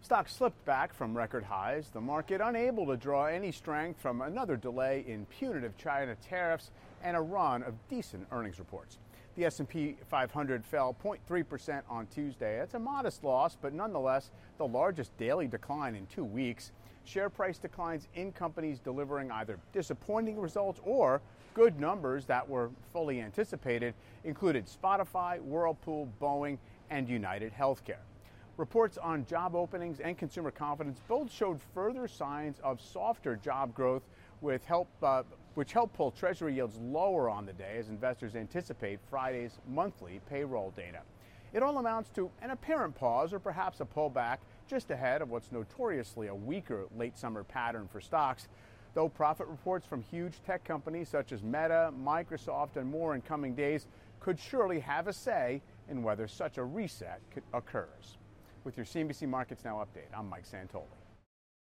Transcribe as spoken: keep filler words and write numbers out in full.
Stocks slipped back from record highs, the market unable to draw any strength from another delay in punitive China tariffs and a run of decent earnings reports. The S and P five hundred fell zero point three percent on Tuesday. It's a modest loss, but nonetheless the largest daily decline in two weeks. Share price declines in companies delivering either disappointing results or good numbers that were fully anticipated included Spotify, Whirlpool, Boeing, and United Healthcare. Reports on job openings and consumer confidence both showed further signs of softer job growth, with help, uh, which helped pull Treasury yields lower on the day as investors anticipate Friday's monthly payroll data. It all amounts to an apparent pause or perhaps a pullback just ahead of what's notoriously a weaker late summer pattern for stocks, though profit reports from huge tech companies such as Meta, Microsoft, and more in coming days could surely have a say in whether such a reset occurs. With your C N B C Markets Now update, I'm Mike Santoli.